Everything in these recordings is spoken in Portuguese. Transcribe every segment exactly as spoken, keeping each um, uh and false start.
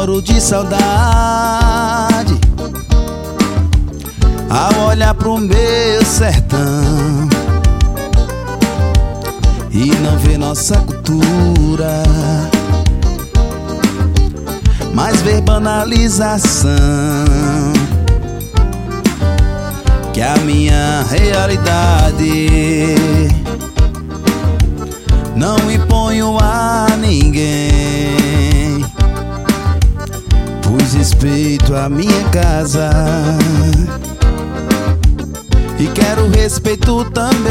choro de saudade ao olhar pro meu sertão e não ver nossa cultura, mas ver banalização, que é a minha realidade. Não imponho a ninguém, pois respeito a minha casa e quero respeito também.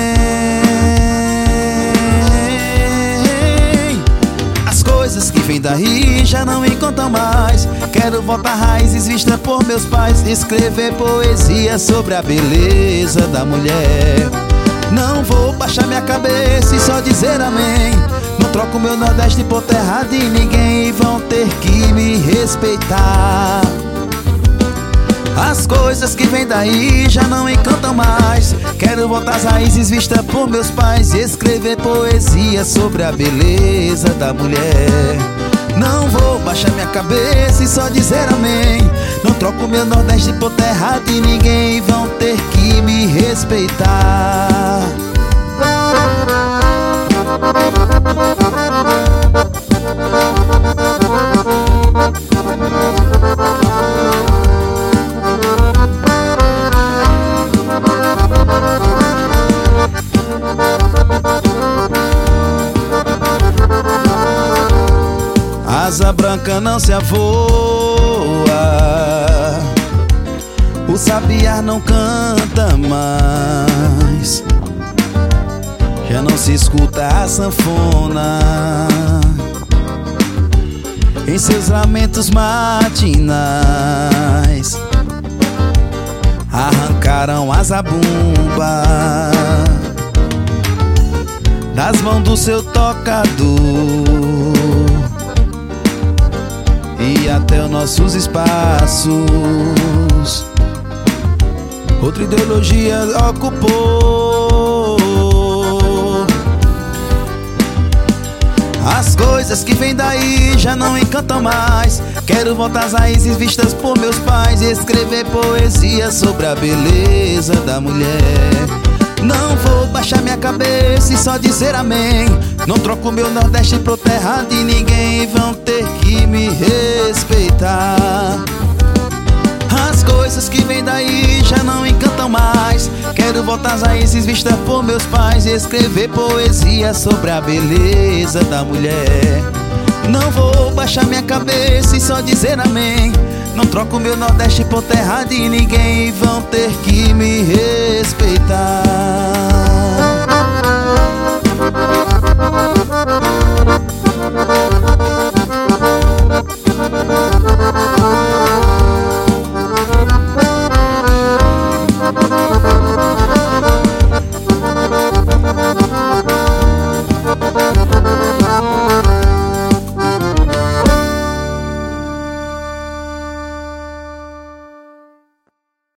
As coisas que vêm daí já não me contam mais. Quero voltar raízes vistas por meus pais, escrever poesia sobre a beleza da mulher. Não vou baixar minha cabeça e só dizer amém. Não troco meu Nordeste por terra de ninguém, vão ter que me respeitar. As coisas que vêm daí já não encantam mais. Quero voltar às raízes vistas por meus pais e escrever poesia sobre a beleza da mulher. Não vou baixar minha cabeça e só dizer amém. Não troco meu Nordeste por terra de ninguém, vão ter que me respeitar. Asa branca não se avoa, o sabiá não canta mais, já não se escuta a sanfona em seus lamentos matinais. Arrancaram a zabumba das mãos do seu tocador e até os nossos espaços outra ideologia ocupou. As coisas que vêm daí já não encantam mais. Quero voltar às raízes vistas por meus pais e escrever poesia sobre a beleza da mulher. Não vou baixar minha cabeça e só dizer amém. Não troco meu Nordeste por terra de ninguém, vão ter que me respeitar. As coisas que vêm daí já não encantam mais. Quero voltar às raízes vistas por meus pais e escrever poesia sobre a beleza da mulher. Não vou baixar minha cabeça e só dizer amém. Não troco meu Nordeste por terra de ninguém, vão